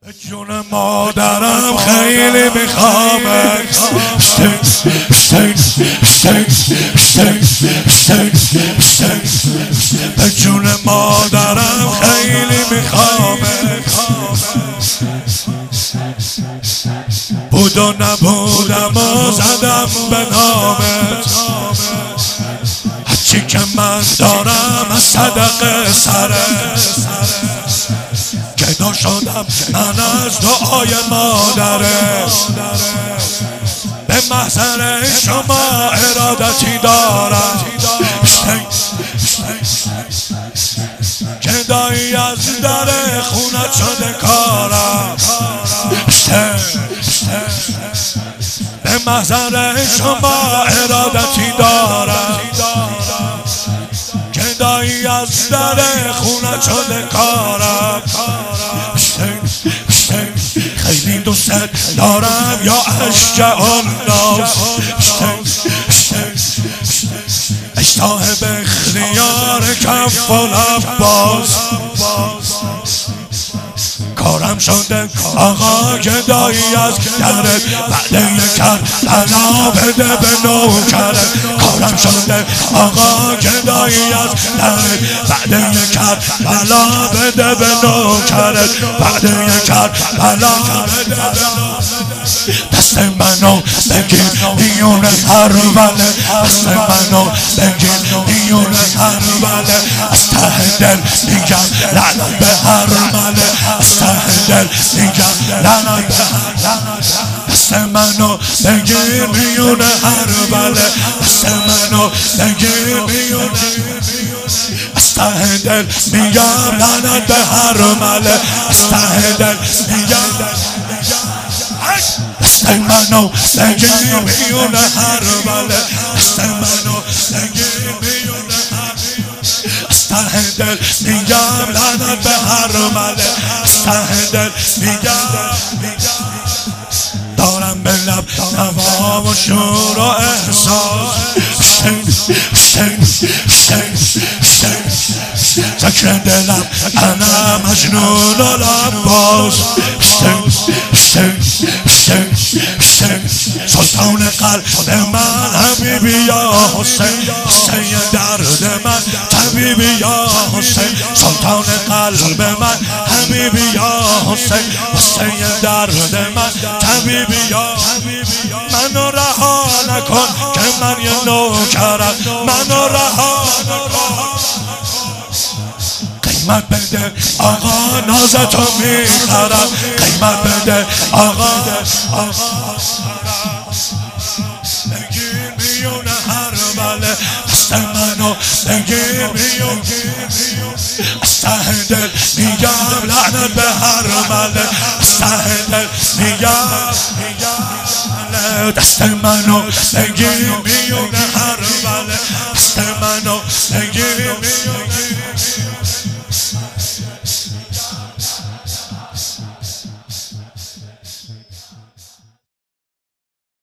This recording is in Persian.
جون مادرم خیلی میخوامت به جون مادرم خیلی میخوامت بود و نبودم و زدم به نامت هرچی که من دارم از صدقه سرت گدا شدم من از دعای مادرت به محضر شما ارادتی دارم گدایی از در خونت شده کارم به محضر شما ارادتی دارم گدایی از در خونت شده کارم خیلی دوست دارم یا اشجع الناس اشتاه به اختیار کف العباس کارم شده آقا گدایی از درت بعد کربلا بده به نوکرت کارم شده آقا گدایی از درت بعد کربلا بده به نوکرت بعد کربلا بده دست منو بگیر میون هر وله دست منو بگیر میون هر وله از ته دل میگم لعنت به هر مله از ته دل میگم لعنت به هر دست منو بگیر میون هر وله دست منو بگیر میون از ته دل میگم لعنت به هر مله از ته دل میگم دست منو بگیر میون هر وله دست منو بگیر میون از ته دل میگم لعنت به هر مله از ته دل میگم دارم به لب نوا و شور و احساس ذکر دلم انا مجنون العباس سلطان قلب من حبیبی یا حسین حسین درد من طبیبی یا حسین سلطان قلب من حبیبی یا حسین حسین درد من طبیبی یا منو رها نکن که من یه نوکرم منو رها نکن قیمت بده آقا نازتو میخرم قیمت بده آقا بگیر میون هر وله دست منو بگیر میون از ته دل میگم لعنت به هر مله از ته دل میگم دست منو بگیر میون هر وله دست منو بگیر